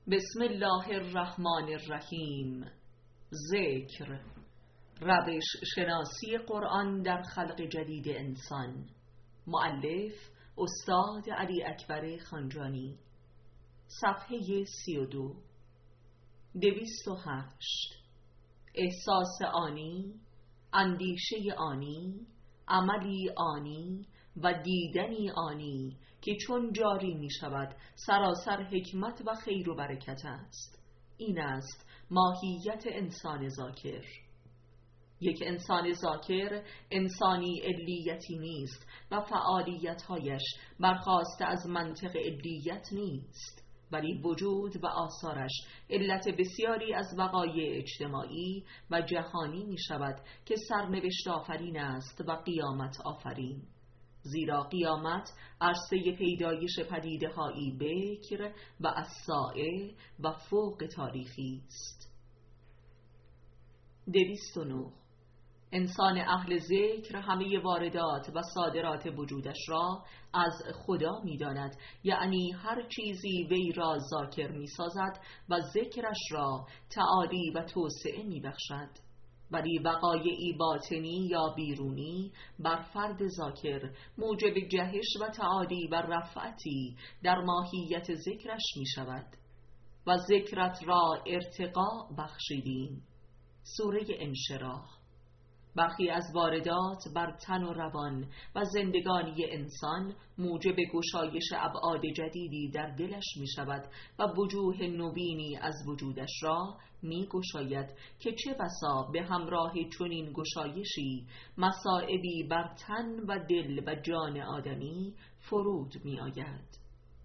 بسم الله الرحمن الرحیم. ذکر، روش شناسی قرآن در خلق جدید انسان. مؤلف استاد علی اکبر خانجانی. صفحه 32. 208. احساس آنی، اندیشه آنی، عملی آنی و دیدنی آنی که چون جاری می شود سراسر حکمت و خیر و برکت است. این است ماهیت انسان ذاکر. یک انسان ذاکر انسانی علیتی نیست و فعالیت‌هایش برخاسته از منطق علیت نیست، ولی وجود و آثارش علت بسیاری از وقایع اجتماعی و جهانی می شود که سرنوشت آفرین است و قیامت آفرین. زیرا قیامت عرصه پیدایش پدیده‌هایی بکر و الساعه و فوق تاریخی است. 209. انسان اهل ذکر همه واردات و صادرات وجودش را از خدا می داند، یعنی هر چیزی وی را ذاکر می سازد و ذکرش را تعالی و توسعه می بخشد. ولی وقایعی باطنی یا بیرونی بر فرد ذاکر موجب جهش و تعالی و رفعتی در ماهیت ذکرش می شود. و ذکرت را ارتقا بخشیدیم. سوره انشراح. برخی از واردات بر تن و روان و زندگانی انسان موجب گشایش ابعاد جدیدی در دلش می شود و وجوه نوینی از وجودش را می گشاید که چه بسا به همراه چنین گشایشی مصائبی بر تن و دل و جان آدمی فرود می آید.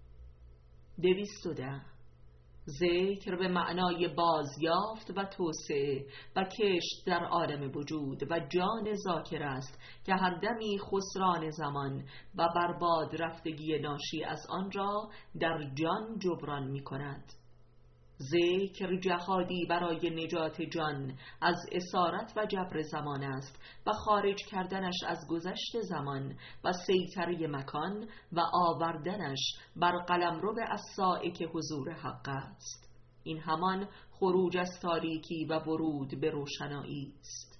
210. ذکر به معنای بازیافت و توسعه و کشت در عالم وجود و جان ذاکر است که هر دمی خسران زمان و برباد رفتگی ناشی از آن را در جان جبران می کند. ذکر جهادی برای نجات جان از اسارت و جبر زمان است و خارج کردنش از گذشت زمان و سیطره مکان و آوردنش بر قلمرو الساعه که حضور حق است. این همان خروج از تاریکی و ورود به روشنایی است.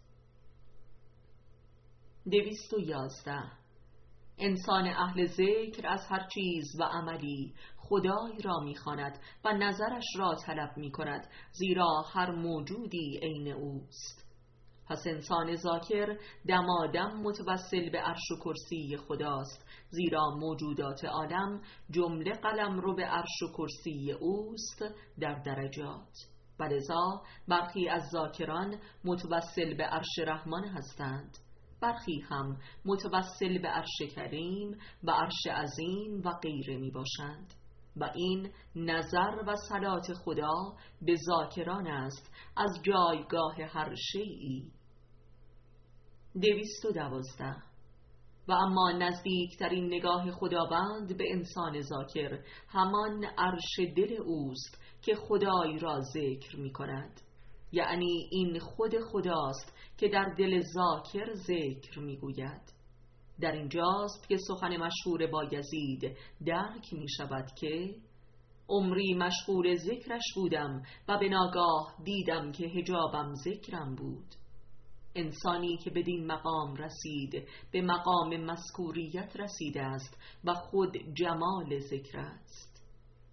211. انسان اهل ذکر از هر چیز و عملی خدای را می‌خواند و نظرش را طلب می‌کند، زیرا هر موجودی عین اوست. پس انسان ذاکر دمادم متوسل به عرش و کرسی خداست، زیرا موجودات عالم جمله قلمرو به عرش و کرسی اوست در درجات. ولذا برخی از ذاکران متوسل به عرش رحمان هستند، برخی هم متوسل به عرش کریم و عرش عظیم و غیره می باشند. و این نظر و صلات خدا به ذاکران است از جایگاه هر شیئی. 212. و اما نزدیکترین نگاه خداوند به انسان ذاکر همان عرش دل اوست که خدای را ذکر می کند، یعنی این خود خداست که در دل ذاکر ذکر می گوید. در اینجاست که سخن مشهور بایزید درک می شود که عمری مشغول ذکرش بودم و به ناگاه دیدم که حجابم ذکرم بود. انسانی که بدین مقام رسید به مقام مذکوریت رسیده است و خود جمال ذکر است.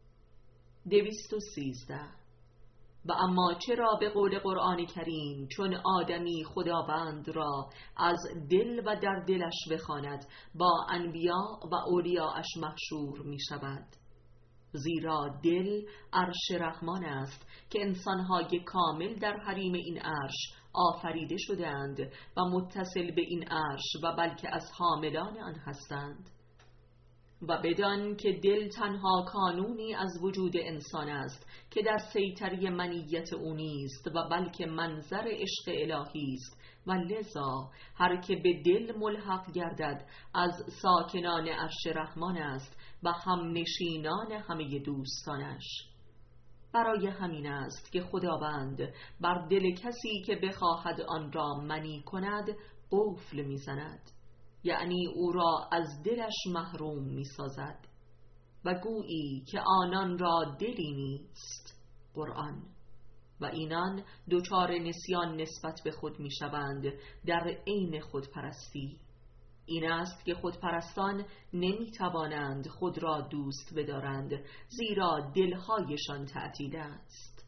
213. و اما چرا به قول قرآن کریم چون آدمی خداوند را از دل و در دلش بخواند با انبیا و اولیاءش محشور می شود؟ زیرا دل عرش رحمان است که انسانهای کامل در حریم این عرش آفریده شدند و متصل به این عرش و بلکه از حاملان آن هستند. و بدان که دل تنها کانونی از وجود انسان است که در سیطره منیت او نیست و بلکه منظر عشق الهی است، و لذا هر که به دل ملحق گردد از ساکنان عرش رحمان است و هم نشینان همه دوستانش. برای همین است که خداوند بر دل کسی که بخواهد آن را منی کند قفل می‌زند، یعنی او را از دلش محروم می سازد و گویی که آنان را دلی نیست. قرآن و اینان دچار نسیان نسبت به خود می شوند در عین خودپرستی. این است که خودپرستان نمی توانند خود را دوست بدارند، زیرا دلهایشان تعطیل است.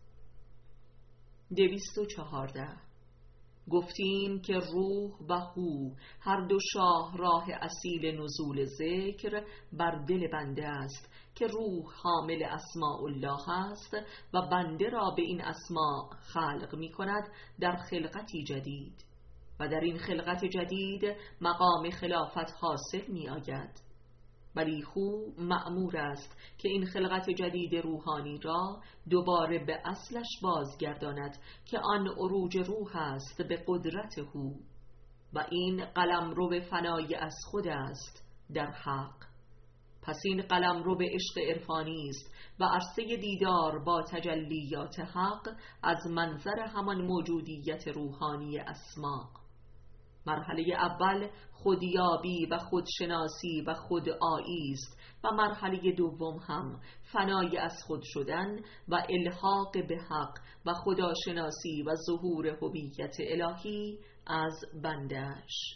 214. گفتیم که روح و هو هر دو شاهراه اصیل نزول ذکر بر دل بنده است که روح حامل اسماء الله است و بنده را به این اسماء خلق می کند در خلقتی جدید و در این خلقت جدید مقام خلافت حاصل می آید. ولی هو مأمور است که این خلقت جدید روحانی را دوباره به اصلش بازگرداند که آن عروج روح است به قدرت هو و این قلمرو فنای از خود است در حق. پس این قلمرو به عشق عرفانی است و عرصه دیدار با تجلیات حق از منظر همان موجودیت روحانی اسما. مرحله اول خودیابی و خودشناسی و خودآیی است و مرحله دوم هم فنای از خود شدن و الحاق به حق و خداشناسی و ظهور هویت الهی از بنده‌اش.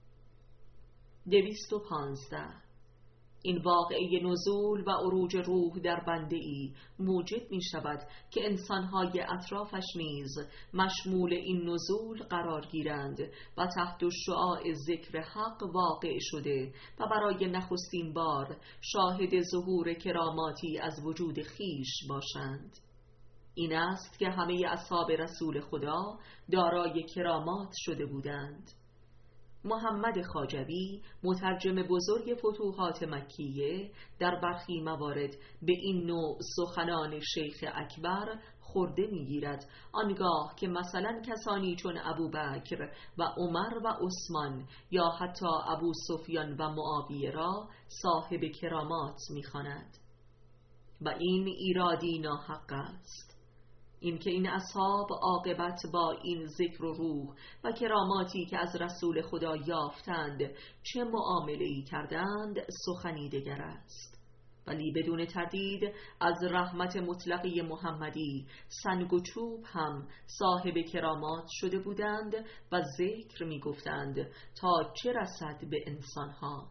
215. این واقعه نزول و عروج روح در بنده ای موجب می شود که انسانهای اطرافش نیز مشمول این نزول قرار گیرند و تحت شعاع ذکر حق واقع شده و برای نخستین بار شاهد ظهور کراماتی از وجود خیش باشند. این است که همه اصحاب رسول خدا دارای کرامات شده بودند. محمد خواجوی مترجم بزرگ فتوحات مکیه در برخی موارد به این نوع سخنان شیخ اکبر خورده می‌گیرد، آنگاه که مثلا کسانی چون ابوبکر و عمر و عثمان یا حتی ابو سفیان و معاویه را صاحب کرامات می‌خواند و این ایرادی ناحق است. این که این اصحاب عاقبت با این ذکر و روح و کراماتی که از رسول خدا یافتند چه معامله‌ای کردند سخنی دگر است، ولی بدون تردید از رحمت مطلقه محمدی سنگ و چوب هم صاحب کرامات شده بودند و ذکر می گفتند تا چه رسد به انسانها.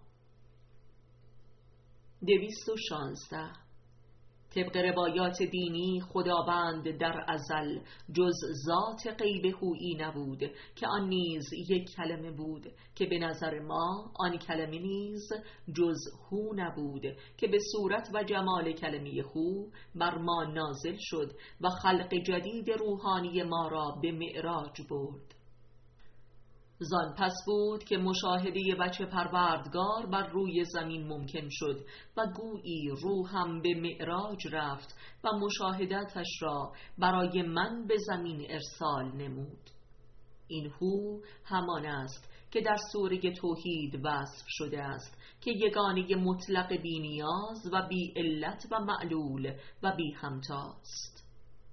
216. طبق روایات دینی خداوند در ازل جز ذات غیب هویی نبود که آن نیز یک کلمه بود که به نظر ما آن کلمه نیز جز هو نبود که به صورت و جمال کلمه هو بر ما نازل شد و خلق جدید روحانی ما را به معراج برد. زان پس بود که مشاهده وجه پروردگار بر روی زمین ممکن شد و گویی روحم به معراج رفت و مشاهدتش را برای من به زمین ارسال نمود. این هو همان است که در سوره توحید وصف شده است که یگانه مطلق بی نیاز و بی علت و معلول و بی همتاست.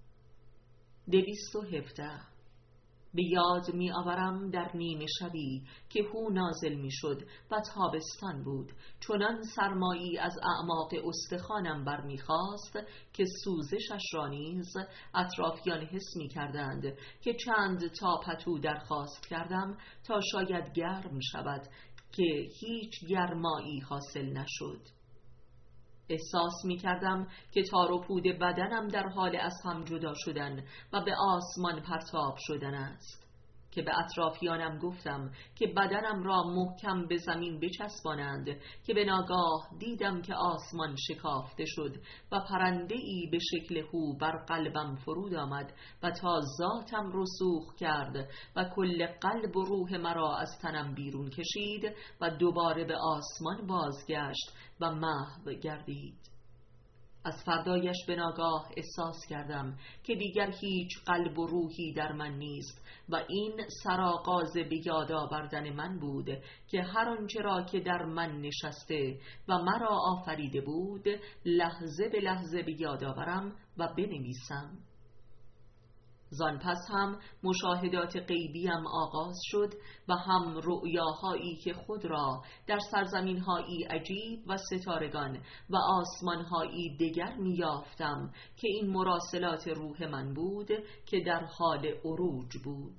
217. به یاد می آورم در نیمه شبی که هو نازل می شد و تابستان بود، چنان سرمایی از اعماق استخوانم بر می خواست که سوزشش را نیز اطرافیان حس می کردند که چند تا پتو درخواست کردم تا شاید گرم شود که هیچ گرمایی حاصل نشد. احساس می کردم که تار و پود بدنم در حال از هم جدا شدن و به آسمان پرتاب شدن است که به اطرافیانم گفتم که بدنم را محکم به زمین بچسبانند که به ناگاه دیدم که آسمان شکافته شد و پرنده‌ای به شکل هو بر قلبم فرود آمد و تا ذاتم رسوخ کرد و کل قلب و روح مرا از تنم بیرون کشید و دوباره به آسمان بازگشت و محو گردید. از فردایش به ناگاه احساس کردم که دیگر هیچ قلب و روحی در من نیست و این سرآغاز به یاد آوردن من بود که هر آنچه را که در من نشسته و مرا آفریده بود لحظه به لحظه به یاد آورم و بنویسم. زان پس هم مشاهدات غیبیم آغاز شد و هم رؤیاهایی که خود را در سرزمین‌هایی عجیب و ستارگان و آسمان‌هایی دگر می‌یافتم که این مراسلات روح من بود که در حال عروج بود.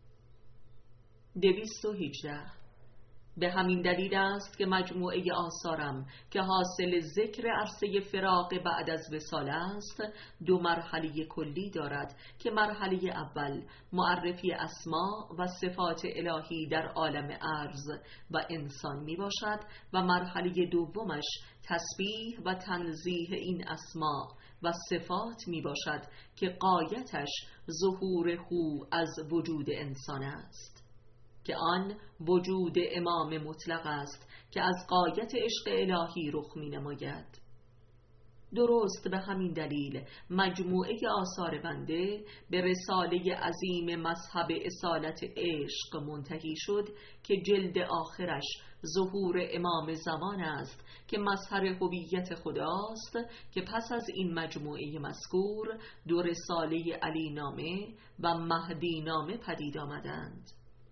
218. به همین دلیل است که مجموعه آثارم که حاصل ذکر عرصه فراق بعد از وصال است 2 مرحله کلی دارد که مرحله اول معرفی اسما و صفات الهی در عالم ارض و انسان می باشد و مرحله دومش تسبیح و تنزیه این اسما و صفات می باشد که غایتش ظهور هو از وجود انسان است، که آن وجود امام مطلق است که از غایت عشق الهی رخ می نماید. درست به همین دلیل مجموعه آثار بنده به رساله عظیم مذهب اصالت عشق منتهی شد که جلد آخرش ظهور امام زمان است که مظهر هویت خداست، که پس از این مجموعه مذکور 2 رساله علی نامه و مهدی نامه پدید آمدند.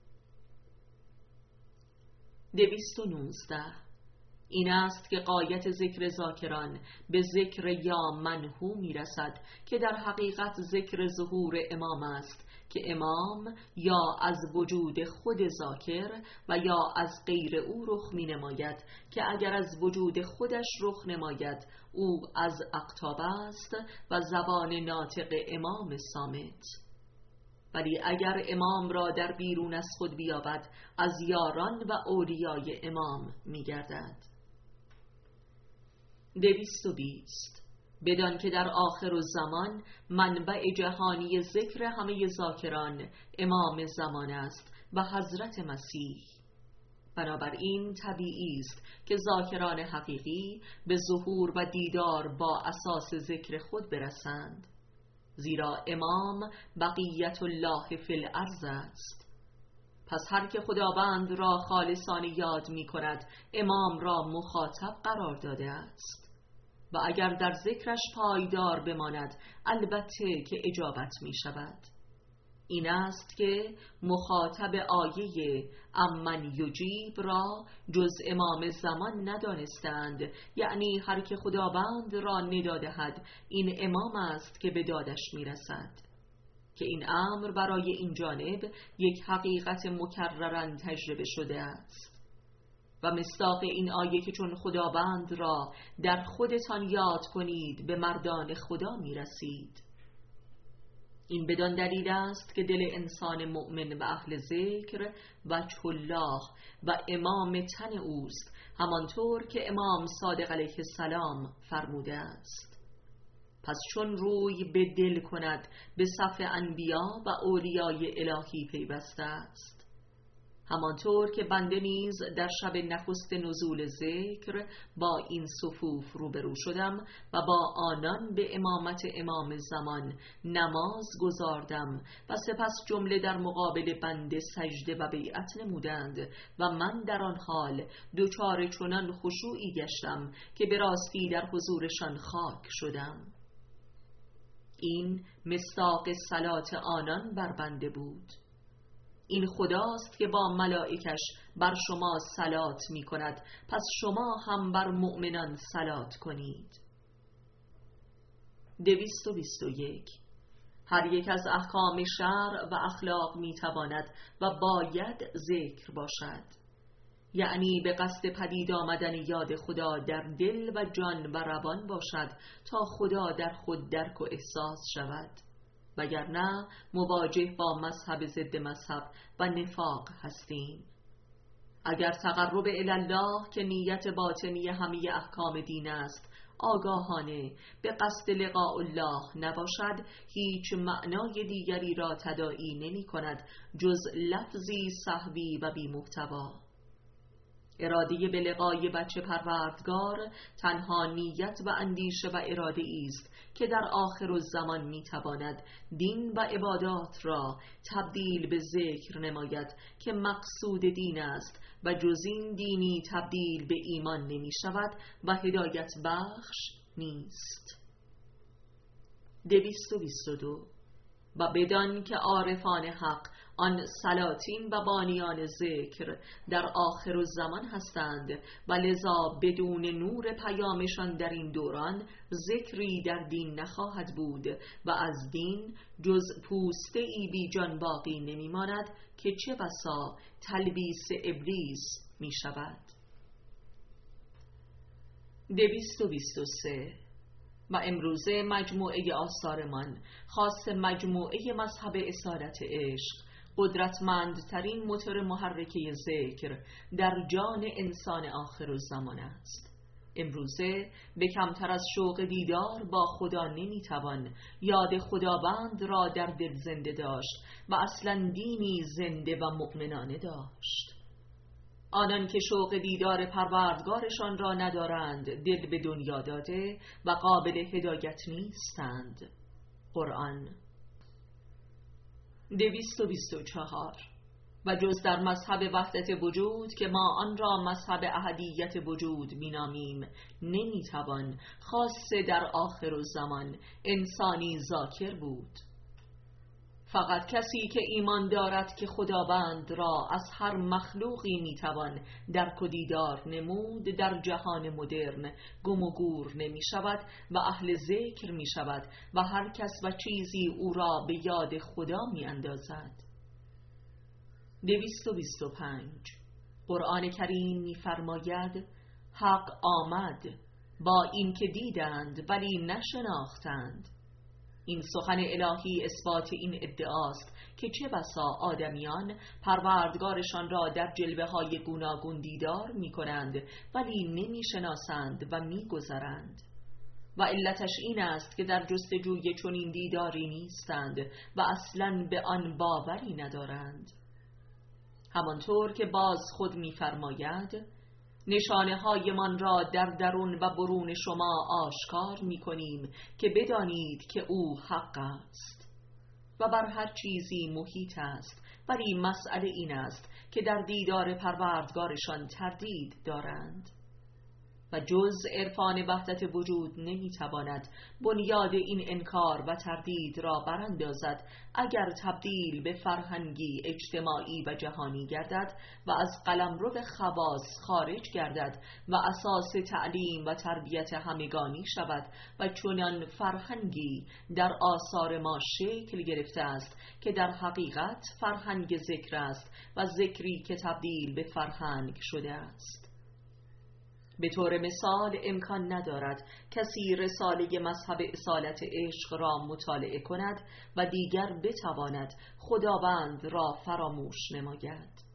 219. این است که غایت ذکر ذاکران به ذکر یا منهو می رسد که در حقیقت ذکر ظهور امام است، که امام یا از وجود خود ذاکر و یا از غیر او رخ می نماید، که اگر از وجود خودش رخ نماید او از اقطاب است و زبان ناطق امام صامت، ولی اگر امام را در بیرون از خود بیابد از یاران و اولیای امام می گردد. 220. بدان که در آخر الزمان منبع جهانی ذکر همه ذاکران امام زمان است و حضرت مسیح، بنابراین طبیعی است که ذاکران حقیقی به ظهور و دیدار با اساس ذکر خود برسند، زیرا امام بقیت الله فی الارض است. پس هر که خداوند را خالصانه یاد می کند امام را مخاطب قرار داده است، و اگر در ذکرش پایدار بماند البته که اجابت می شود. این است که مخاطب آیه امن یجیب را جز امام زمان ندانستند، یعنی هر که خداوند را ندا دهد این امام است که به دادش می رسد، که این امر برای این جانب یک حقیقت مکرراً تجربه شده است. و مصداق این آیه که چون خداوند را در خودتان یاد کنید به مردان خدا می رسید. این بدان دلیل است که دل انسان مؤمن و اهل ذکر وجه الله و امام تن اوست، همانطور که امام صادق علیه السلام فرموده است. پس چون روی به دل کند به صف انبیا و اولیای الهی پیوسته است، همانطور که بنده نیز در شب نخست نزول ذکر با این صفوف روبرو شدم و با آنان به امامت امام زمان نماز گزاردم و سپس جمله در مقابل بنده سجده و بیعت نمودند و من در آن حال دچار چنان خشوعی گشتم که به راستی در حضورشان خاک شدم. این مصداق صلات آنان بر بنده بود. این خداست که با ملائکش بر شما صلات می کند، پس شما هم بر مؤمنان صلات کنید. 221. هر یک از احکام شرع و اخلاق می تواند و باید ذکر باشد، یعنی به قصد پدید آمدن یاد خدا در دل و جان و روان باشد تا خدا در خود درک و احساس شود، وگرنه مواجه با مذهب ضد مذهب و نفاق هستیم. اگر تقرب الله که نیت باطنی همه احکام دین است آگاهانه به قصد لقاء الله نباشد، هیچ معنای دیگری را تداعی نمی کند جز لفظی سهوی و بی محتوا. اراده به لقای بچه پروردگار تنها نیت و اندیشه و اراده است که در آخر الزمان می تواند دین و عبادات را تبدیل به ذکر نماید که مقصود دین است و جز این دینی تبدیل به ایمان نمی شود و هدایت بخش نیست. 222. و بدان که عارفان حق آن سلاطین و بانیان ذکر در آخر الزمان هستند و لذا بدون نور پیامشان در این دوران ذکری در دین نخواهد بود و از دین جز پوسته ای بی جان باقی نمی ماند که چه بسا تلبیس ابلیس می شود. 223 و امروزه مجموعه آثارمان خاص مجموعه مذهب اصالت عشق قدرتمندترین موتور محرکه ذکر در جان انسان آخر الزمان است. امروزه به کمتر از شوق دیدار با خدا نمیتوان یاد خداوند را در دل زنده داشت و اصلا دینی زنده و مؤمنانه داشت. آنان که شوق دیدار پروردگارشان را ندارند دل به دنیا داده و قابل هدایت نیستند. قرآن. 224 و جز در مذهب وحدت وجود که ما آن را مذهب احدیت وجود مینامیم نمیتوان خاصه در آخر الزمان انسانی ذاکر بود. فقط کسی که ایمان دارد که خداوند را از هر مخلوقی میتوان درک و دیدار نمود در جهان مدرن گم و گور نمی شود و اهل ذکر می شود و هر کس و چیزی او را به یاد خدا می اندازد. 225 قرآن کریم می فرماید حق آمد با این که دیدند ولی نشناختند. این سخن الهی اثبات این ادعاست که چه بسا آدمیان پروردگارشان را در جلوه های گوناگون دیدار می کنند ولی نمی شناسند و می گذرند. و علتش این است که در جستجوی چنین دیداری نیستند و اصلاً به آن باوری ندارند. همانطور که باز خود می فرماید نشانه های من را در درون و برون شما آشکار می کنیم که بدانید که او حق است و بر هر چیزی محیط است، ولی مسئله این است که در دیدار پروردگارشان تردید دارند و جز عرفان وحدت وجود نمیتواند بنیاد این انکار و تردید را براندازد اگر تبدیل به فرهنگی اجتماعی و جهانی گردد و از قلمرو خواص خارج گردد و اساس تعلیم و تربیت همگانی شود و چنان فرهنگی در آثار ما شکل گرفته است که در حقیقت فرهنگ ذکر است و ذکری که تبدیل به فرهنگ شده است. به طور مثال امکان ندارد کسی رساله مذهب اصالت عشق را مطالعه کند و دیگر بتواند خداوند را فراموش نماید.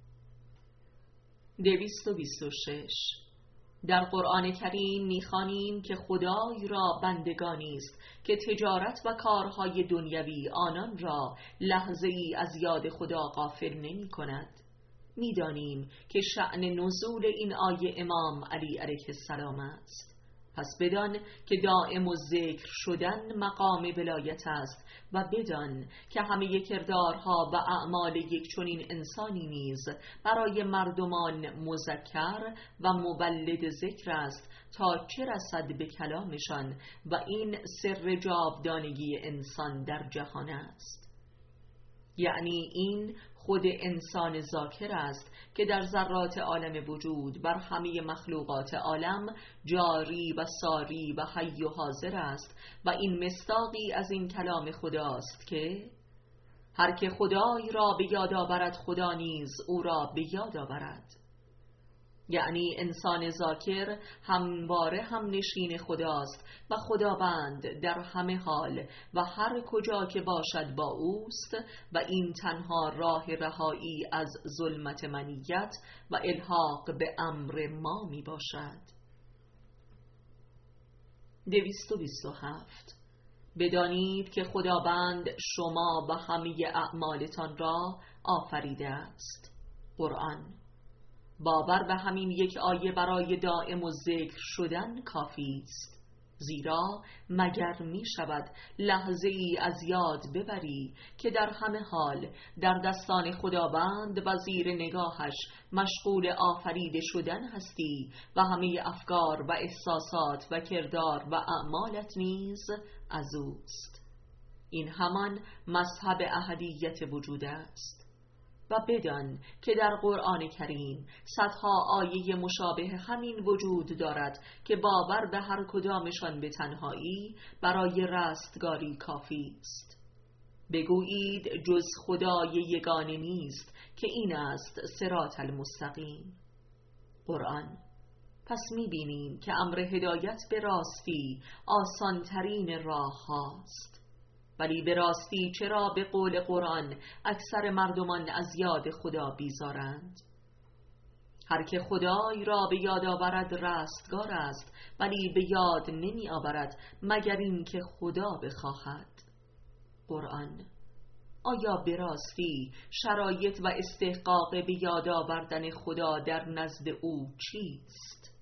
226 در قرآن کریم می‌خوانیم که خدای را بندگانی است که تجارت و کارهای دنیوی آنان را لحظه‌ای از یاد خدا غافل نمی‌کند. می‌دانیم که شأن نزول این آیه امام علی علیه السلام است. پس بدان که دائم و ذکر شدن مقام ولایت است و بدان که همه کردارها و اعمال یک چنین انسانی نیز برای مردمان مذکر و مولد ذکر است تا چه رسد به کلامشان و این سر جاودانگی انسان در جهان است. یعنی این خود انسان ذاکر است که در ذرات عالم وجود بر همه مخلوقات عالم جاری و ساری و حی و حاضر است و این مصداقی از این کلام خداست که هر که خدای را به یاد آورد خدا نیز او را به یاد آورد. یعنی انسان ذاکر همواره هم نشین خداست و خداوند در همه حال و هر کجا که باشد با اوست و این تنها راه رهایی از ظلمت منیت و الحاق به امر ما می باشد. 227 بدانید که خداوند شما و همه اعمالتان را آفریده است. قرآن. باور به همین یک آیه برای دائم و ذکر شدن کافی است، زیرا مگر می شود لحظه ای از یاد ببری که در همه حال در دستان خداوند و زیر نگاهش مشغول آفریده شدن هستی و همه افکار و احساسات و کردار و اعمالت نیز از اوست. این همان مذهب احدیت وجود است. و بدان که در قرآن کریم صدها آیه مشابه همین وجود دارد که باور به هر کدامشان به تنهایی برای رستگاری کافی است. بگویید جز خدای یگانه نیست که این است صراط المستقیم. قرآن. پس می‌بینیم که امر هدایت به راستی آسانترین راه هاست. ولی به راستی چرا به قول قرآن اکثر مردمان از یاد خدا بیزارند؟ هر که خدای را به یاد آورد رستگار است، ولی به یاد نمی آورد مگر این که خدا بخواهد. قرآن. آیا به راستی شرایط و استحقاق به یاد آوردن خدا در نزد او چیست؟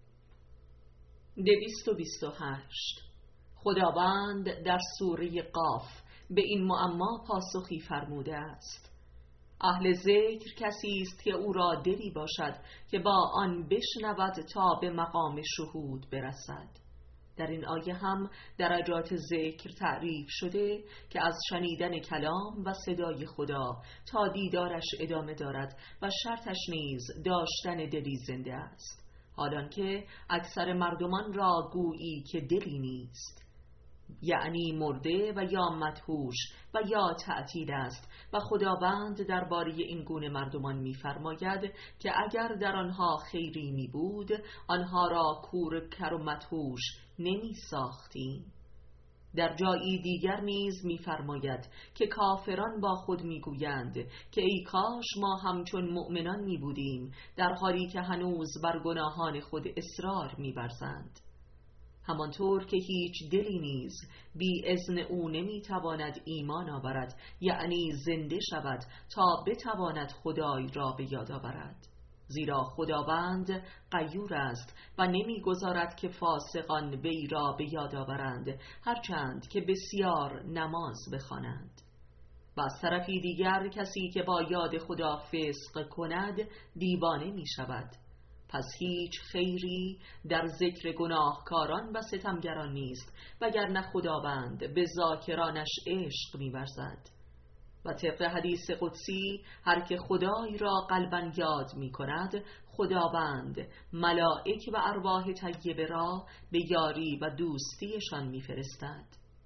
228. خداوند در سوره قاف به این معما پاسخی فرموده است: اهل ذکر کسی است که او را دلی باشد که با آن بشنود تا به مقام شهود برسد. در این آیه هم درجات ذکر تعریف شده که از شنیدن کلام و صدای خدا تا دیدارش ادامه دارد و شرطش نیز داشتن دلی زنده است، حالان که اکثر مردمان را گویی که دلی نیست، یعنی مرده و یا مدهوش و یا تعطیل است. و خداوند درباره این گونه مردمان می‌فرماید که اگر در آنها خیری می بود آنها را کور کر و مدهوش نمی ساختیم. در جایی دیگر نیز می‌فرماید که کافران با خود می‌گویند که ای کاش ما همچون مؤمنان می بودیم، در حالی که هنوز بر گناهان خود اصرار می‌ورزند. همانطور که هیچ دلی نیز بی اذن او نمیتواند ایمان آورد، یعنی زنده شود تا بتواند خدای را به یاد آورد، زیرا خداوند غیور است و نمیگذارد که فاسقان وی را به یاد آورند هرچند که بسیار نماز بخوانند. و از طرفی دیگر کسی که با یاد خدا فسق کند دیوانه می شود. پس هیچ خیری در ذکر گناهکاران و ستمگران نیست وگرنه خداوند به ذاکرانش عشق می‌ورزد. و طبق حدیث قدسی هر که خدای را قلباً یاد می‌کند، خداوند ملائک و ارواح طیبه را به یاری و دوستیشان می‌فرستد.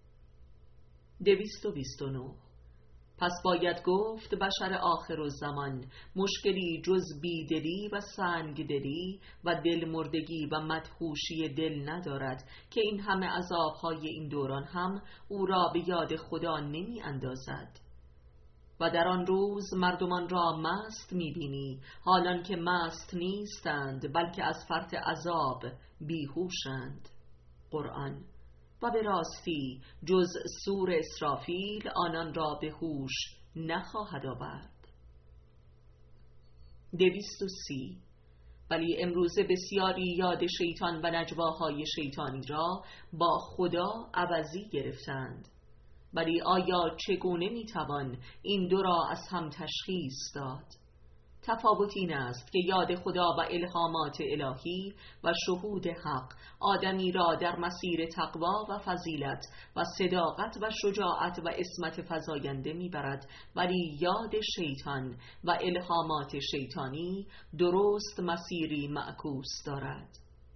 229. پس باید گفت بشر آخرالزمان مشکلی جز بیدلی و سنگدلی و دلمردگی و مدهوشی دل ندارد که این همه عذابهای این دوران هم او را به یاد خدا نمی اندازد. و در آن روز مردمان را مست می بینی حالان که مست نیستند بلکه از فرط عذاب بیهوشند. قرآن. و به راستی جز سور اسرافیل آنان را به هوش نخواهد آورد. 230. ولی امروزه بسیاری یاد شیطان و نجواهای شیطانی را با خدا عوضی گرفتند. ولی آیا چگونه میتوان این دو را از هم تشخیص داد؟ تفاوت این است که یاد خدا و الهامات الهی و شهود حق آدمی را در مسیر تقوا و فضیلت و صداقت و شجاعت و عصمت فزاینده میبرد، ولی یاد شیطان و الهامات شیطانی درست مسیری معکوس دارد.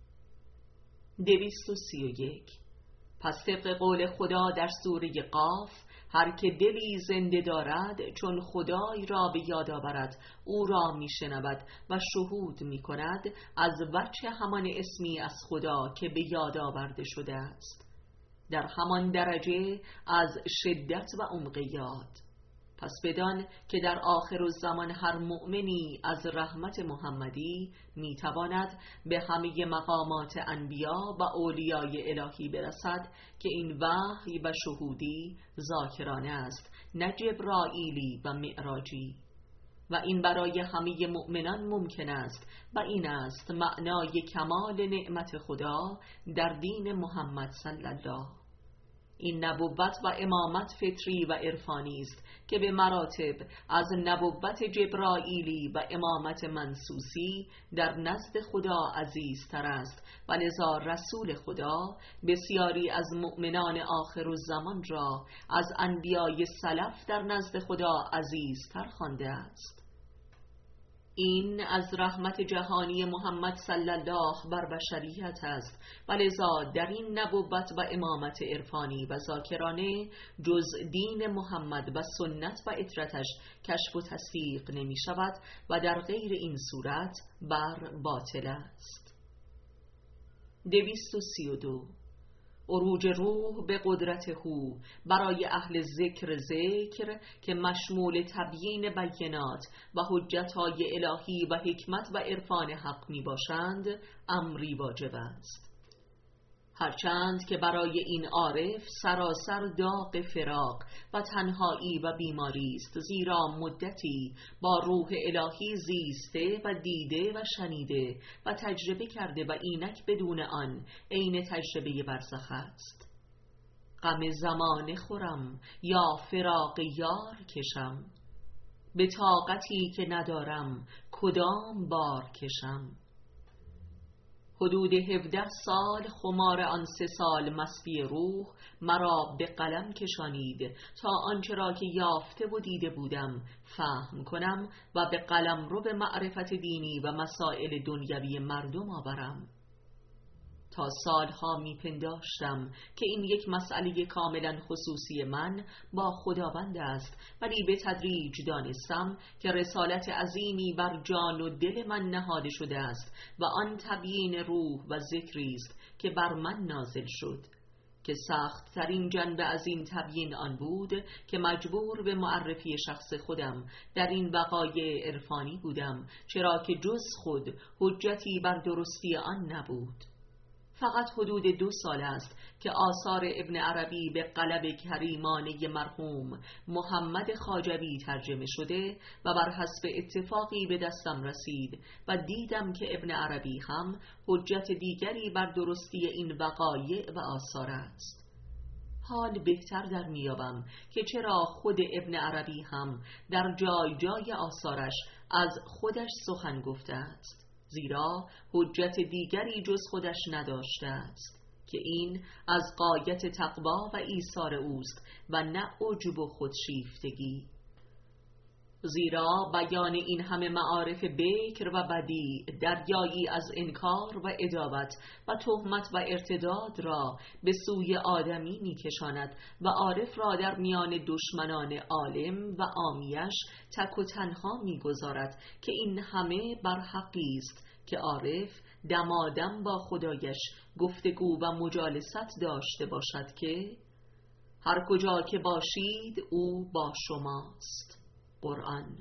231. پس طبق قول خدا در سوره قاف هر که دلی زنده دارد چون خدای را به یاد آورد او را میشنود و شهود میکند از وجه همان اسمی از خدا که به یاد آورده شده است، در همان درجه از شدت و عمق یاد. پس بدان که در آخر الزمان هر مؤمنی از رحمت محمدی میتواند به همه مقامات انبیا و اولیای الهی برسد که این وحی و شهودی ذاکرانه است، نه جبرائیلی و معراجی. و این برای همه مؤمنان ممکن است و این است معنای کمال نعمت خدا در دین محمد صلی الله. این نبوت و امامت فطری و عرفانی است که به مراتب از نبوت جبرائیلی و امامت منسوسی در نزد خدا عزیزتر است و لذا رسول خدا بسیاری از مؤمنان آخرالزمان را از انبیای سلف در نزد خدا عزیزتر خوانده است. این از رحمت جهانی محمد صلی الله بر بشریت است و لذا در این نبوت و امامت عرفانی و ذاکرانه جز دین محمد و سنت و اطرتش کشف و تصدیق نمی شود و در غیر این صورت بر باطل است. 232 عروج روح به قدرت هو برای اهل ذکر که مشمول تبیین بینات و حجتهای الهی و حکمت و عرفان حق می باشند امری واجب است، هرچند که برای این عارف سراسر داغ فراق و تنهایی و بیماری است، زیرا مدتی با روح الهی زیسته و دیده و شنیده و تجربه کرده و اینک بدون آن عین تجربه برزخ است. غم زمانه خورم یا فراق یار کشم، به طاقتی که ندارم کدام بار کشم. حدود 17 سال خمار آن 3 سال مستی روح مرا به قلم کشانید تا آنچه را که یافته و دیده بودم فهم کنم و به قلم رو به معرفت دینی و مسائل دنیوی مردم آورم. تا سالها میپنداشتم که این یک مسئله کاملا خصوصی من با خداوند است، ولی به تدریج دانستم که رسالت عظیمی بر جان و دل من نهاده شده است و آن تبیین روح و ذکری است که بر من نازل شد، که سخت ترین جنبه از این تبیین آن بود که مجبور به معرفی شخص خودم در این وقایع عرفانی بودم، چرا که جز خود حجتی بر درستی آن نبود. فقط حدود 2 سال است که آثار ابن عربی به قلم کریمانه مرحوم محمد خواجوی ترجمه شده و بر حسب اتفاقی به دستم رسید و دیدم که ابن عربی هم حجت دیگری بر درستی این وقایع و آثار است. حال بهتر در میابم که چرا خود ابن عربی هم در جای جای آثارش از خودش سخن گفته است، زیرا حجت دیگری جز خودش نداشته است که این از غایت تقوا و ایثار اوست و نه عجب و خودشیفتگی. زیرا بیان این همه معارف بکر و بدیع دریایی از انکار و عداوت و تهمت و ارتداد را به سوی آدمی می‌کشاند و عارف را در میان دشمنان عالم و عامیش تک و تنها می‌گذارد که این همه بر حقی است که عارف دمادم با خدایش گفتگو و مجالست داشته باشد که هر کجا که باشید او با شماست. قرآن.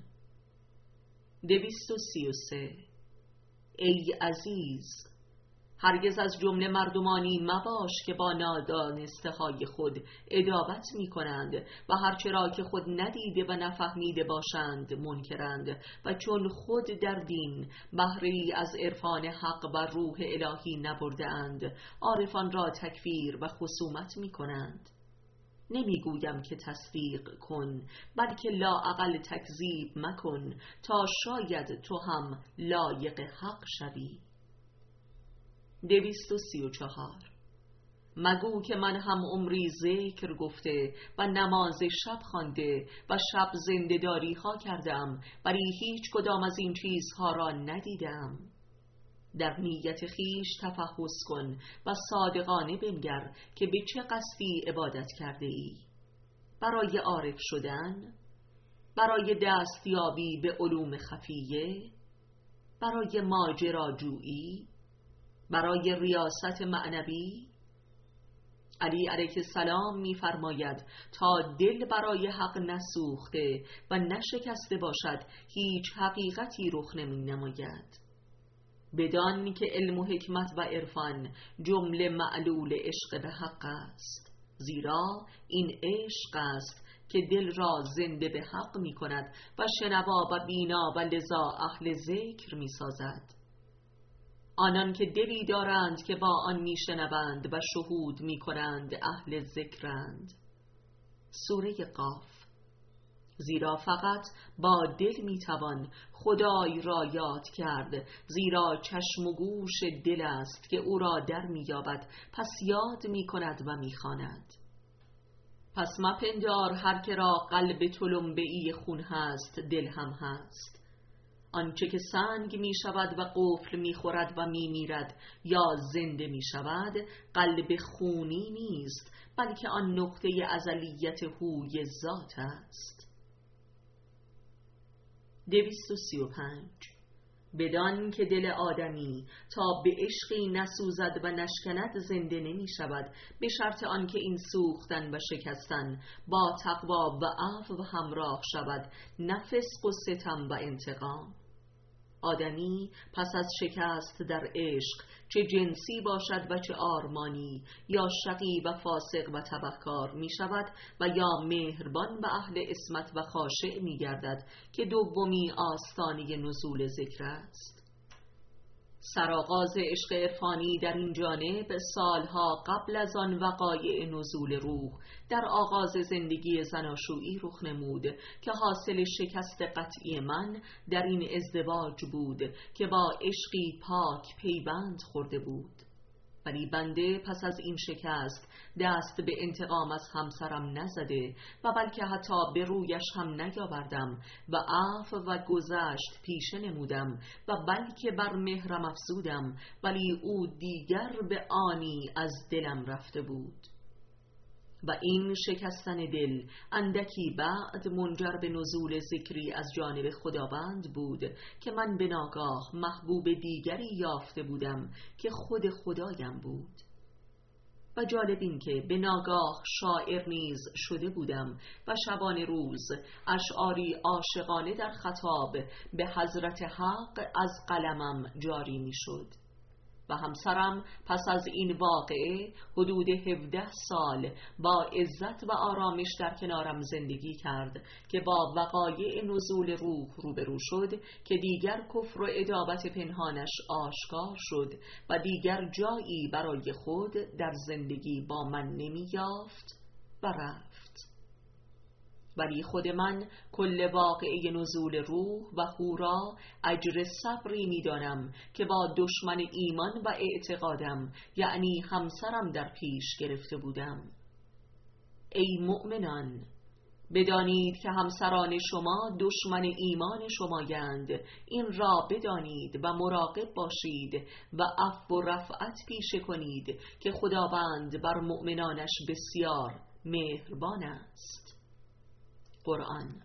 233 ای عزیز، هرگز از جمله مردمانی مباش که با نادانسته های خود عداوت می کنند و هرچرا که خود ندیده و نفهمیده باشند منکرند و چون خود در دین بهره‌ای از عرفان حق و روح الهی نبرده اند عارفان را تکفیر و خصومت می کنند. نمیگویم که تصدیق کن، بلکه لااقل تکذیب مکن تا شاید تو هم لایق حق شوی. 234 مگو که من هم عمری ذکر گفته و نماز شب خوانده و شب زنده‌داری ها کردم، ولی هیچ کدام از این چیزها را ندیدم. در نیت خیش تفحص کن و صادقانه بنگر که به چه قصدی عبادت کرده ای. برای عارف شدن، برای دستیابی به علوم خفیه، برای ماجراجویی، برای ریاست معنوی. علی علیه السلام می‌فرماید تا دل برای حق نسوخته و نشکسته باشد هیچ حقیقتی رخ نمی‌نماید. بدان که علم و حکمت و عرفان جمله معلول عشق به حق است، زیرا این عشق است که دل را زنده به حق می کند و شنوا و بینا و لذا اهل ذکر می سازد. آنان که دلی دارند که با آن میشنوند و شهود میکنند اهل ذکرند. سوره قاف. زیرا فقط با دل میتوان خدای را یاد کرد، زیرا چشم و گوش دل است که او را در مییابد، پس یاد میکند و میخواند. پس مپندار هر که را قلب تلمبه‌ای خون هست دل هم هست. آنچه که سنگ می شود و قفل می خورد و می میرد یا زنده می شود قلب خونی نیست، بلکه آن نقطه ازلیت هوی ذات است. 235. بدان که دل آدمی تا به عشقی نسوزد و نشکند زنده نمی شود، به شرط آنکه این سوختن و شکستن با تقوا و عفو همراه شود، نه فسق و ستم و انتقام. آدمی پس از شکست در عشق، چه جنسی باشد و چه آرمانی، یا شقی و فاسق و تبهکار می شود و یا مهربان و اهل عصمت و خاشع می گردد که دومی آستانه نزول ذکر است. سرآغاز عشق عرفانی در این جانب سالها قبل از آن وقایع نزول روح در آغاز زندگی زناشویی رخ نمود که حاصل شکست قطعی من در این ازدواج بود که با عشقی پاک پیوند خورده بود. ولی بنده پس از این شکست دست به انتقام از همسرم نزده و بلکه حتی به رویش هم نیاوردم و عفو و گذشت پیشه نمودم و بلکه بر مهرم افزودم، ولی او دیگر به آنی از دلم رفته بود. و این شکستن دل اندکی بعد منجر به نزول ذکری از جانب خداوند بود که من به ناگاه محبوب دیگری یافته بودم که خود خدایم بود. و جالب این که به ناگاه شاعر نیز شده بودم و شبانه روز اشعاری عاشقانه در خطاب به حضرت حق از قلمم جاری می شد. و همسرم پس از این واقعه حدود 17 سال با عزت و آرامش در کنارم زندگی کرد که با وقایع نزول روح روبرو شد که دیگر کفر و عداوت پنهانش آشکار شد و دیگر جایی برای خود در زندگی با من نمی یافت و رفت. ولی خود من کل واقعه نزول روح و هورا اجر صبری می دانم که با دشمن ایمان و اعتقادم یعنی همسرم در پیش گرفته بودم. ای مؤمنان، بدانید که همسران شما دشمن ایمان شمایند، این را بدانید و مراقب باشید و عفو و رفعت پیشه کنید که خداوند بر مؤمنانش بسیار مهربان است. قرآن.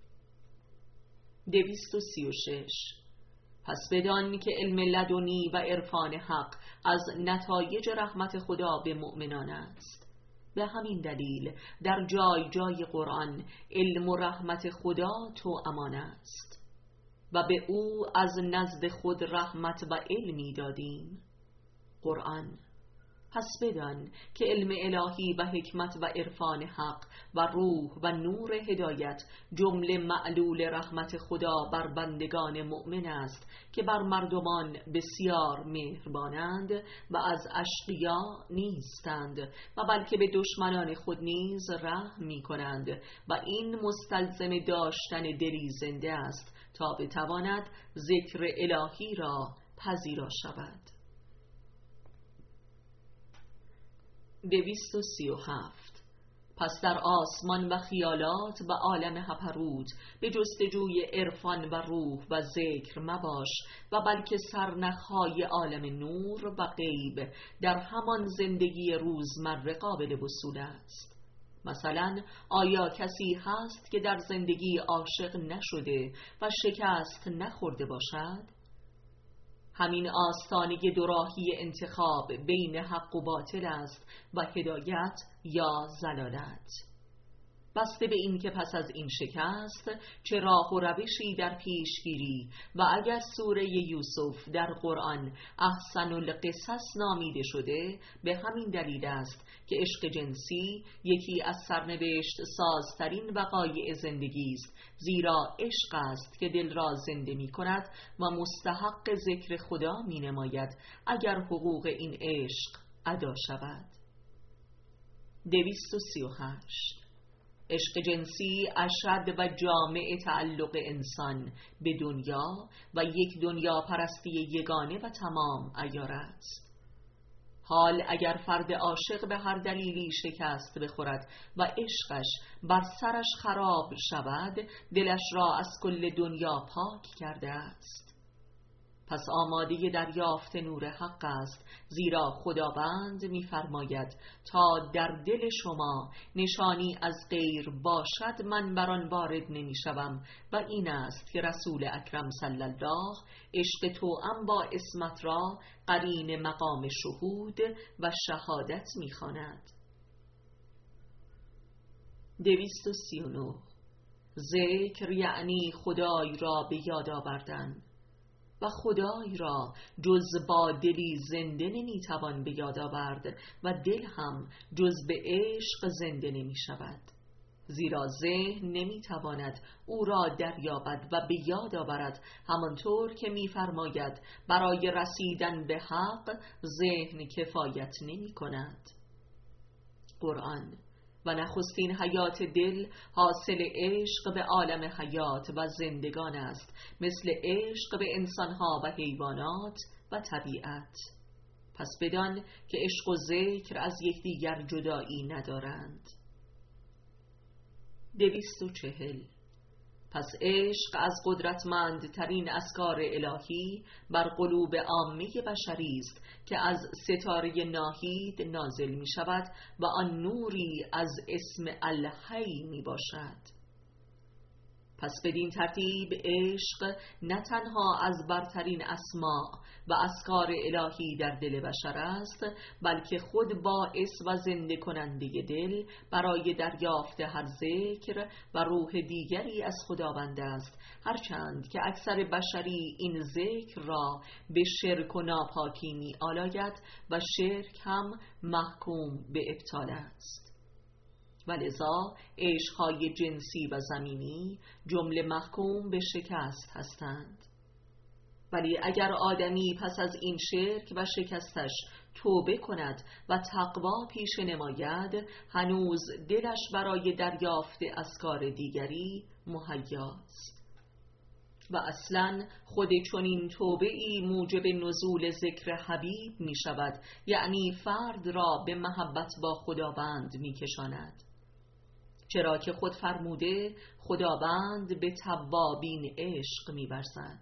236. پس بدان که علم لدنی و عرفان حق از نتایج رحمت خدا به مؤمنان است. به همین دلیل در جای جای قرآن علم و رحمت خدا تو امان است و به او از نزد خود رحمت و علمی دادیم. قرآن. پس بدان که علم الهی و حکمت و عرفان حق و روح و نور هدایت جمله معلول رحمت خدا بر بندگان مؤمن است که بر مردمان بسیار مهربانند و از اشقیا نیستند و بلکه به دشمنان خود نیز رحم می کنند و این مستلزم داشتن دلی زنده است تا بتواند ذکر الهی را پذیرا شود. 237. پس در آسمان و خیالات و عالم هپروت به جستجوی عرفان و روح و ذکر مباش و بلکه سرنخهای عالم نور و غیب در همان زندگی روزمره قابل وصول است. مثلا آیا کسی هست که در زندگی عاشق نشده و شکست نخورده باشد؟ همین آستانه دوراهی انتخاب بین حق و باطل است و هدایت یا ضلالت. بسته به این که پس از این شکست چه راه و روشی در پیش گیری و اگر سوره یوسف در قرآن احسن القصص نامیده شده به همین دلیل است که عشق جنسی یکی از سرنوشت سازترین وقایع زندگی است، زیرا عشق است که دل را زنده می کند و مستحق ذکر خدا می نماید اگر حقوق این عشق ادا شود. 238. عشق جنسی اشد و جامع تعلق انسان به دنیا و یک دنیا پرستی یگانه و تمام عیار است. حال اگر فرد عاشق به هر دلیلی شکست بخورد و عشقش بر سرش خراب شود، دلش را از کل دنیا پاک کرده است. پس آماده دریافت نور حق است، زیرا خداوند می‌فرماید تا در دل شما نشانی از غیر باشد من بر آن وارد نمی‌شوم و این است که رسول اکرم صلی الله عشق توأم با عصمت را قرین مقام شهود و شهادت می‌خواند. 239. ذکر یعنی خدای را به یاد آوردن و خدای را جز با دلی زنده نمیتوان به یاد آورد و دل هم جز به عشق زنده نمی شود، زیرا ذهن نمیتواند او را دریابد و به یاد آورد، همانطور که میفرماید برای رسیدن به حق ذهن کفایت نمی کند. قرآن: و نخستین حیات دل حاصل عشق به عالم حیات و زندگان است، مثل عشق به انسانها و حیوانات و طبیعت. پس بدان که عشق و ذکر از یکدیگر جدایی ندارند. 240. پس عشق از قدرتمندترین اذکار الهی بر قلوب عامه بشری است که از ستاره ناهید نازل می شود و آن نوری از اسم الحی می باشد. پس بدین ترتیب عشق نه تنها از برترین اسماء و اذکار الهی در دل بشر است، بلکه خود باعث و زنده کننده دل برای دریافت هر ذکر و روح دیگری از خداوند است، هرچند که اکثر بشری این ذکر را به شرک و ناپاکی می آلاید و شرک هم محکوم به ابطال است. ولذا عشق‌های جنسی و زمینی جمله محکوم به شکست هستند. ولی اگر آدمی پس از این شرک و شکستش توبه کند و تقوا پیشه نماید، هنوز دلش برای دریافت اذکار دیگری مهیاست. و اصلا خود چنین توبه‌ای موجب نزول ذکر حبیب می شود، یعنی فرد را به محبت با خداوند می کشاند، چرا که خود فرموده خداوند به توابین عشق می ورزد.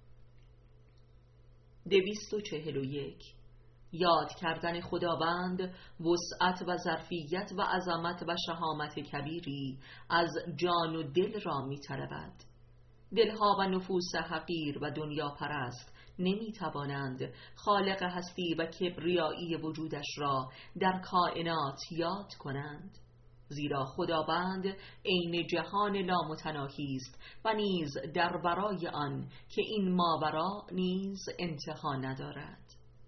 241. یاد کردن خداوند وسعت و ظرفیت و عظمت و شهامت کبیری از جان و دل را می طلبد. دلها و نفوس حقیر و دنیا پرست نمی توانند خالق هستی و کبریایی وجودش را در کائنات یاد کنند، زیرا خداوند عین جهان لامتناهی است و نیز در برای آن که این ماورا نیز انتها ندارد.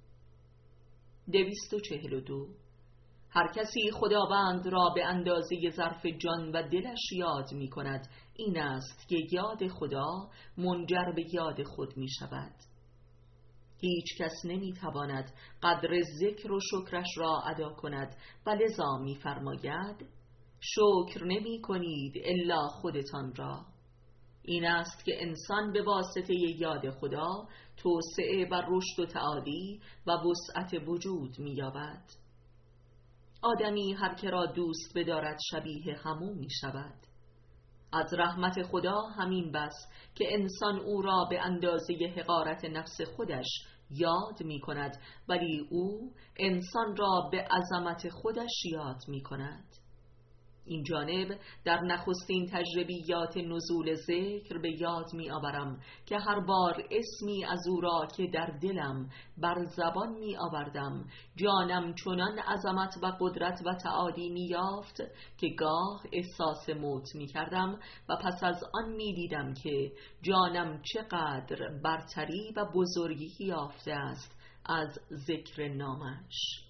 242. هر کسی خداوند را به اندازه ظرف جان و دلش یاد می کند، این است که یاد خدا منجر به یاد خود می شود. هیچ کس نمی تواند قدر ذکر و شکرش را ادا کند و لذا می فرماید شکر نمی کنید الا خودتان را. این است که انسان به واسطه یاد خدا توسعه و رشد و تعالی و وسعت وجود می یابد. آدمی هر که را دوست بدارد شبیه همو می شود. از رحمت خدا همین بس که انسان او را به اندازه حقارت نفس خودش یاد می کند، ولی او انسان را به عظمت خودش یاد می کند. این جانب در نخستین تجربیات نزول ذکر به یاد می آورم که هر بار اسمی از او را که در دلم بر زبان می آوردم جانم چنان عظمت و قدرت و تعالی می یافت که گاه احساس موت می کردم و پس از آن می دیدم که جانم چقدر برتری و بزرگی یافته است از ذکر نامش.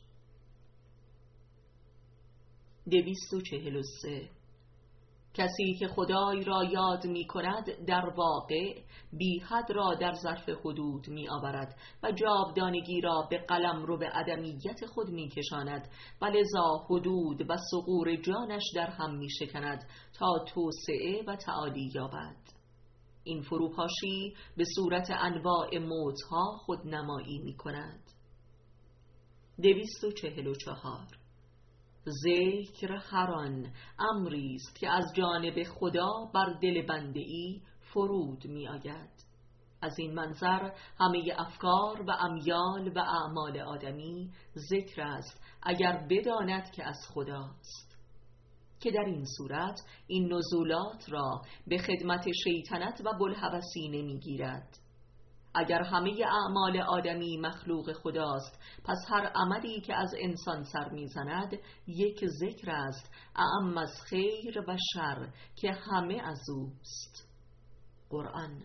243 کسی که خدای را یاد می کند در واقع بی حد را در ظرف حدود می آورد و جاودانگی را به قلمرو به عدمیت خود می کشاند و لذا حدود و ثغور جانش در هم می شکند تا توسعه و تعالی یابد. این فروپاشی به صورت انواع موتها خودنمایی می کند. 244 ذکر هر آن امری است که از جانب خدا بر دل بنده ای فرود می آید. از این منظر همه افکار و امیال و اعمال آدمی ذکر است اگر بداند که از خداست، که در این صورت این نزولات را به خدمت شیطنت و بلهوسی نمی گیرد. اگر همه اعمال آدمی مخلوق خداست، پس هر عملی که از انسان سر میزند یک ذکر است اعم از خیر و شر که همه از اوست. قرآن.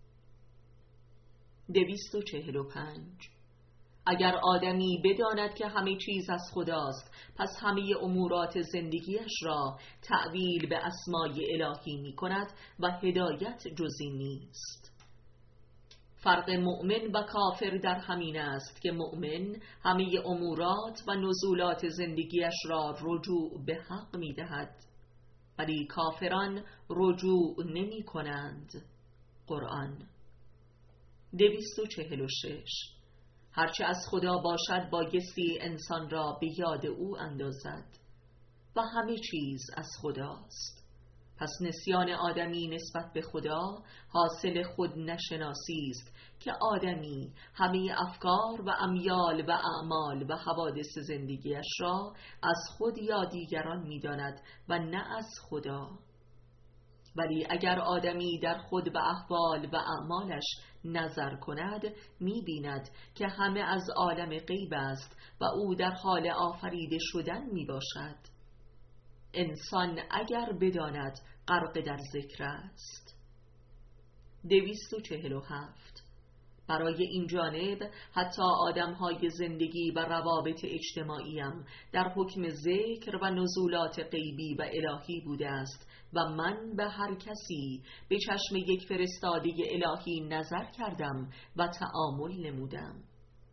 245 اگر آدمی بداند که همه چیز از خداست، پس همه امورات زندگیش را تأویل به اسمای الهی می کند و هدایت جزی نیست. فرق مؤمن و کافر در همین است که مؤمن همه امورات و نزولات زندگیش را رجوع به حق می دهد، ولی کافران رجوع نمی کنند. قرآن. 246 هرچه از خدا باشد بایستی انسان را به یاد او اندازد و همه چیز از خداست. پس نسیان آدمی نسبت به خدا حاصل خود نشناسی است که آدمی همه افکار و امیال و اعمال و حوادث زندگیش را از خود یا دیگران می‌داند و نه از خدا. ولی اگر آدمی در خود و احوال و اعمالش نظر کند می‌بیند که همه از عالم غیب است و او در حال آفریده شدن میباشد. انسان اگر بداند غرق در ذکر است. 247 برای این جانب حتی آدم‌های زندگی و روابط اجتماعیم در حکم ذکر و نزولات غیبی و الهی بوده است و من به هر کسی به چشم یک فرستاده الهی نظر کردم و تأمل نمودم.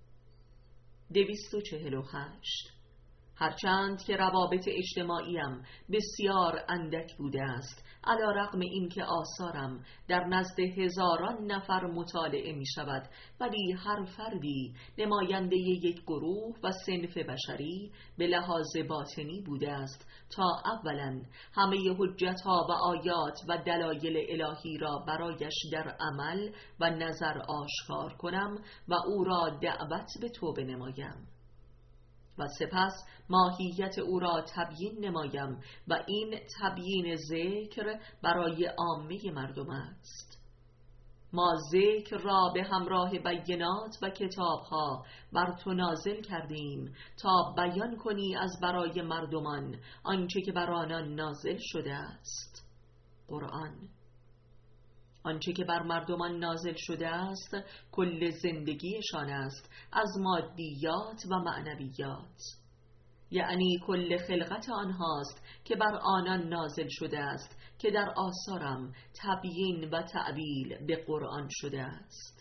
248 هرچند که روابط اجتماعیم بسیار اندک بوده است، علی رغم این که آثارم در نزد هزاران نفر مطالعه می شود، ولی هر فردی نماینده یک گروه و صنف بشری به لحاظ باطنی بوده است تا اولا همه حجتها و آیات و دلایل الهی را برایش در عمل و نظر آشکار کنم و او را دعوت به توبه نمایم و سپس ماهیت او را تبیین نمایم و این تبیین ذکر برای عامه مردم است. ما ذکر را به همراه بینات و کتابها بر تو نازل کردیم تا بیان کنی از برای مردمان آنچه که بر آنان نازل شده است. قرآن. آنچه که بر مردمان نازل شده است کل زندگیشان است، از مادیات و معنویات، یعنی کل خلقت آنهاست که بر آنان نازل شده است که در آثارم تبیین و تعبیل به قرآن شده است.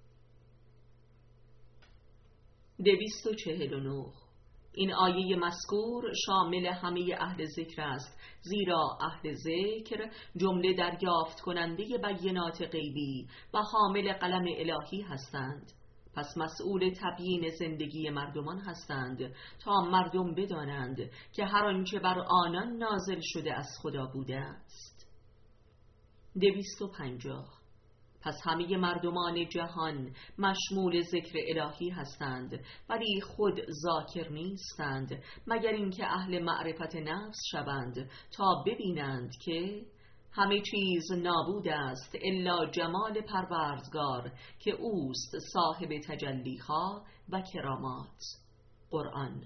249 این آیه مذکور شامل همه اهل ذکر است، زیرا اهل ذکر جمله دریافت کننده بینات غیبی و حامل قلم الهی هستند، پس مسئول تبیین زندگی مردمان هستند تا مردم بدانند که هر آنچه بر آنان نازل شده از خدا بوده است. 250 پس همه مردمان جهان مشمول ذکر الهی هستند، ولی خود ذاکر نیستند، مگر اینکه اهل معرفت نفس شوند تا ببینند که همه چیز نابود است الا جمال پروردگار که اوست صاحب تجلیها و کرامات. قرآن.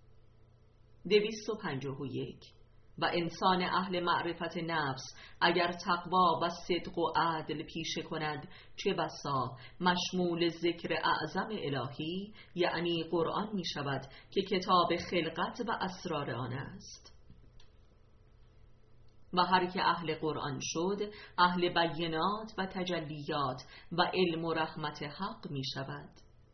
251. و انسان اهل معرفت نفس اگر تقوا و صدق و عدل پیشه کند چه بسا مشمول ذکر اعظم الهی یعنی قرآن می شود که کتاب خلقت و اسرار آن است. و هر که اهل قرآن شد اهل بینات و تجلیات و علم و رحمت حق می شود.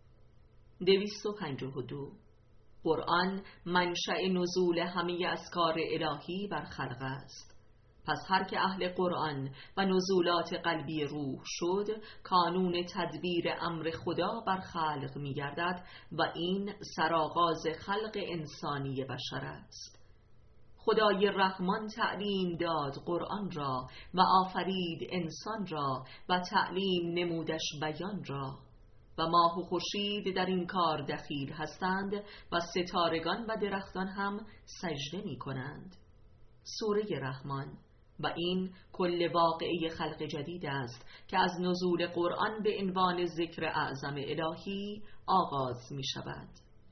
252. قرآن منشأ نزول همه اذکار الهی بر خلق است. پس هر که اهل قرآن و نزولات قلبی روح شد کانون تدبیر امر خدا بر خلق می گردد و این سرآغاز خلق انسانی بشر است. خدای رحمان تعلیم داد قرآن را و آفرید انسان را و تعلیم نمودش بیان را و ماه و خورشید در این کار دخیل هستند و ستارگان و درختان هم سجده می کنند. سوره رحمان. و این کل واقعه خلق جدید است که از نزول قرآن به عنوان ذکر اعظم الهی آغاز می شود.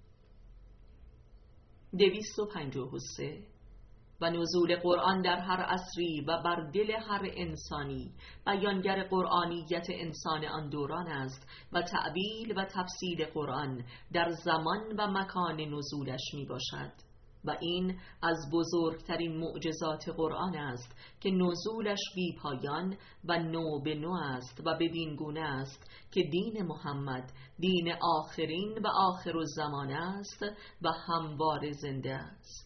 253. و نزول قرآن در هر عصری و بر دل هر انسانی بیانگر قرآنیت انسان آن دوران است و تعبیل و تفصیل قرآن در زمان و مکان نزولش می باشد و این از بزرگترین معجزات قرآن است که نزولش بی پایان و نو به نو است و بدین گونه است که دین محمد دین آخرین و آخر الزمان است و همواره زنده است.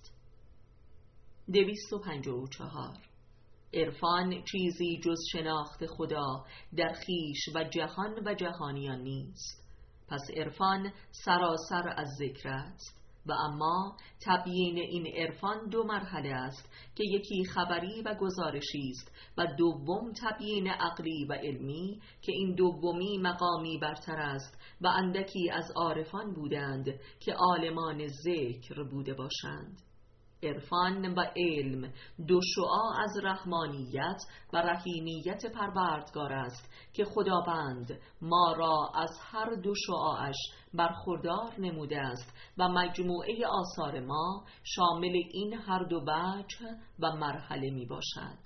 254. عرفان چیزی جز شناخت خدا در خیش و جهان و جهانیان نیست. پس عرفان سراسر از ذکر است و اما تبیین این عرفان دو مرحله است که یکی خبری و گزارشی است و دوم تبیین عقلی و علمی که این دومی مقامی برتر است و اندکی از عارفان بودند که عالمان ذکر بوده باشند. عرفان و علم دو شعاع از رحمانیت و رحیمیت پروردگار است که خداوند ما را از هر دو شعاعش برخوردار نموده است و مجموعه آثار ما شامل این هر دو وجه و مرحله می باشد.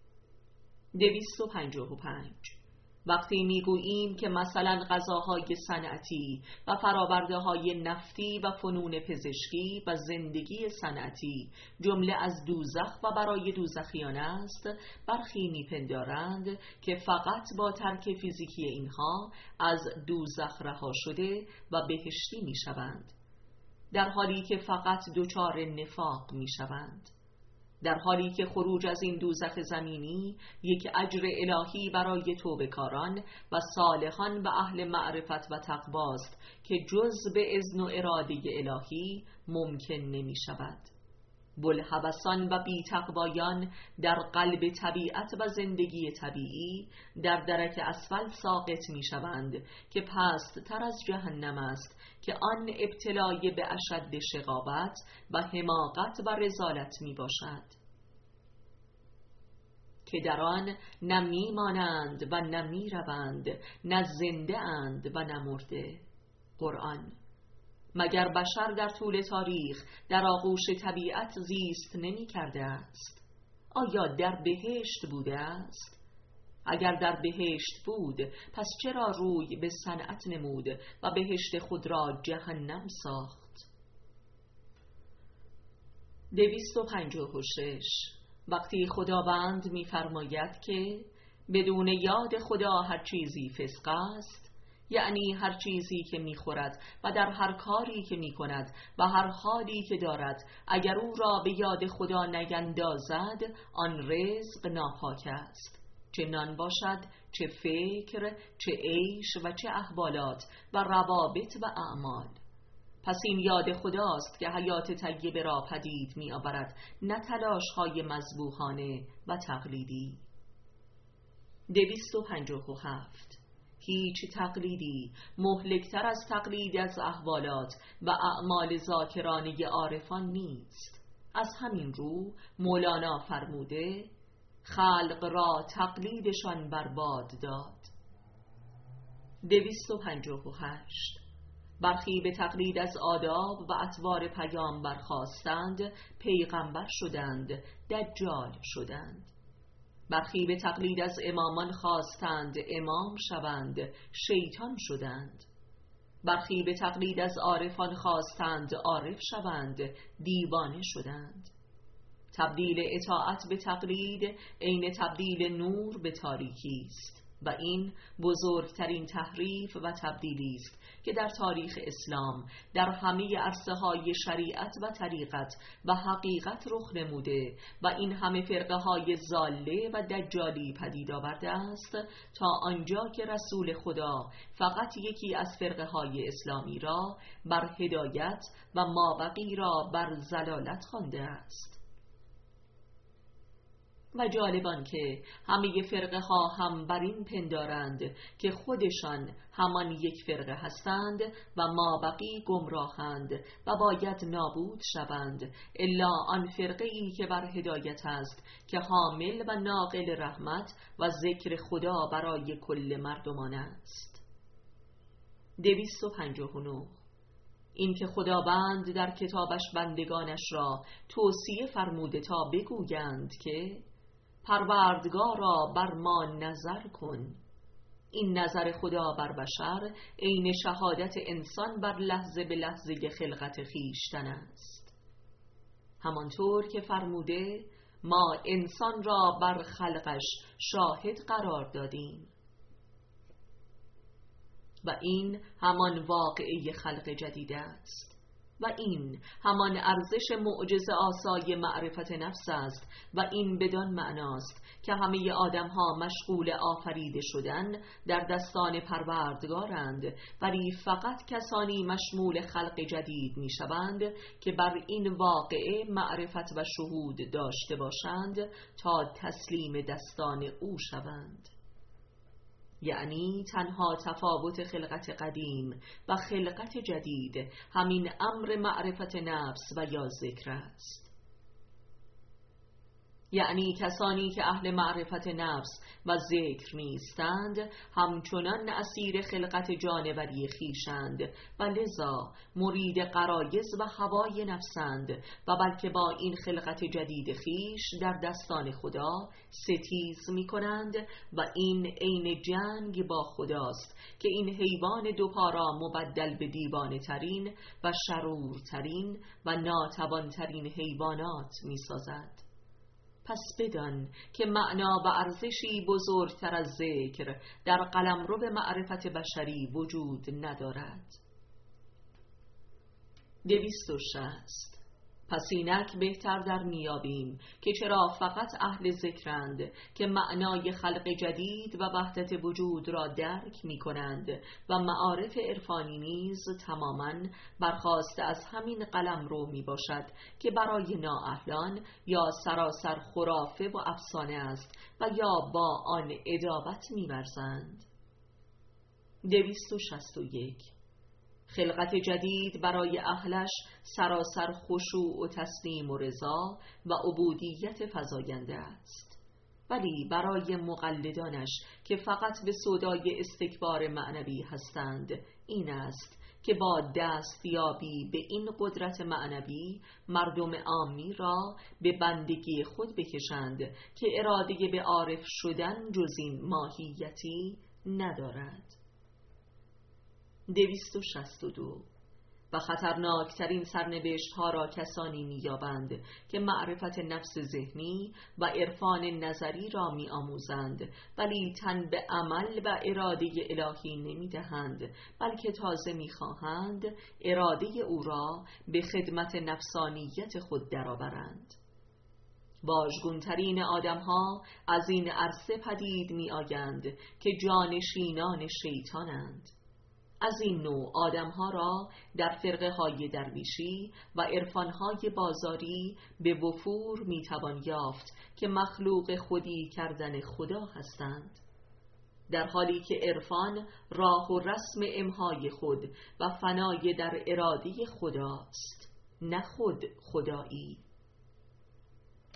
255. وقتی میگوییم که مثلا غذاهای صنعتی و فرآورده های نفتی و فنون پزشکی و زندگی صنعتی جمله از دوزخ و برای دوزخیان است، برخی میپندارند که فقط با ترک فیزیکی اینها از دوزخ رها شده و بهشتی میشوند، در حالی که فقط دچار نفاق میشوند، در حالی که خروج از این دوزخ زمینی یک اجر الهی برای توبه‌کاران و صالحان و اهل معرفت و تقواست که جز به اذن و اراده الهی ممکن نمی شود. بوالهوسان و بی تقوایان در قلب طبیعت و زندگی طبیعی در درک اسفل ساقط می شوند که پست تر از جهنم است که آن ابتلای به اشد شقاوت و حماقت و رذالت می باشد، که در آن نه می مانند و نه می روند، نه زنده اند و نه مرده. قرآن. مگر بشر در طول تاریخ در آغوش طبیعت زیست نمی کرده است؟ آیا در بهشت بوده است؟ اگر در بهشت بود پس چرا روی به صنعت نمود و بهشت خود را جهنم ساخت؟ 256. وقتی خداوند می‌فرماید که بدون یاد خدا هر چیزی فسق است، یعنی هر چیزی که می‌خورد و در هر کاری که می‌کند و هر حالی که دارد اگر او را به یاد خدا نیندازد آن رزق ناپاک است، چه نان باشد، چه فکر، چه عیش و چه احوالات و روابط و اعمال. پس این یاد خداست که حیات طیبه را پدید می آورد، نه تلاش‌های مذبوحانه و تقلیدی. 257 هیچ تقلیدی مهلکتر از تقلید از احوالات و اعمال ذاکرانه عارفان نیست. از همین رو مولانا فرموده خلق را تقلیدشان برباد داد. 258 برخی به تقلید از آداب و اطوار پیامبر خواستند، پیغمبر شدند، دجال شدند. برخی به تقلید از امامان خواستند، امام شوند، شیطان شدند. برخی به تقلید از عارفان خواستند، عارف شوند، دیوانه شدند. تبدیل اطاعت به تقلید عین تبدیل نور به تاریکی است و این بزرگترین تحریف و تبدیلی است که در تاریخ اسلام در همه عرصه‌های شریعت و طریقت و حقیقت رخ نموده و این همه فرقه های ضاله و دجالی پدید آورده است، تا آنجا که رسول خدا فقط یکی از فرقه های اسلامی را بر هدایت و مابقی را بر ضلالت خوانده است. و جالبان که همه فرقه ها هم بر این پندارند که خودشان همان یک فرقه هستند و مابقی گمراهند و باید نابود شوند، الا آن فرقه ای که بر هدایت است، که حامل و ناقل رحمت و ذکر خدا برای کل مردمان است. 259 این که خداوند در کتابش بندگانش را توصیه فرموده تا بگویند که پروردگارا بر ما نظر کن. این نظر خدا بر بشر عین شهادت انسان بر لحظه به لحظه خلقت خویشتن است. همانطور که فرموده ما انسان را بر خلقش شاهد قرار دادیم. و این همان واقعه خلق جدید است و این همان ارزش معجزه آسای معرفت نفس است و این بدان معناست که همه آدم‌ها مشغول آفریده شدن در دستان پروردگارند، ولی فقط کسانی مشمول خلق جدید می‌شوند که بر این واقعه معرفت و شهود داشته باشند تا تسلیم دستان او شوند. یعنی تنها تفاوت خلقت قدیم و خلقت جدید همین امر معرفت نفس و یا ذکر است. یعنی کسانی که اهل معرفت نفس و ذکر نیستند همچنان اسیر خلقت جانوری خویشند و لذا مرید غرایز و هوای نفسند و بلکه با این خلقت جدید خویش در دستان خدا ستیز می کنند و این عین جنگ با خداست که این حیوان دوپارا مبدل به دیوانه ترین و شرورترین و ناتوان ترین حیوانات می سازد. پس بدان که معنا و ارزشی بزرگتر از ذکر در قلمرو معرفت بشری وجود ندارد. 260 پس اینک بهتر در میابیم که چرا فقط اهل ذکرند که معنای خلق جدید و وحدت وجود را درک می کنند و معارف عرفانی نیز تماماً برخاسته از همین قلمرو می باشد که برای نااهلان یا سراسر خرافه و افسانه است و یا با آن ادابت می ورزند. 261 خلقت جدید برای اهلش سراسر خشوع و تسلیم و رضا و عبودیت فزاینده است، ولی برای مقلدانش که فقط به سودای استکبار معنوی هستند این است که با دستیابی به این قدرت معنوی مردم عامی را به بندگی خود بکشند که اراده به عارف شدن جز این ماهیتی ندارد. 262 و خطرناکترین سرنوشت ها را کسانی می‌یابند که معرفت نفس ذهنی و عرفان نظری را می‌آموزند ولی تن به عمل و اراده الهی نمی‌دهند، بلکه تازه می‌خواهند اراده او را به خدمت نفسانیت خود درآورند. واژگون‌ترین آدم‌ها از این عرصه پدید می‌آیند که جانشینان شیطانند. از این نوع آدم‌ها را در فرقه‌های درویشی و عرفان‌های بازاری به وفور می‌توان یافت که مخلوق خودی کردن خدا هستند. در حالی که عرفان راه و رسم امهای خود و فنای در اراده خداست، نه خود خدایی.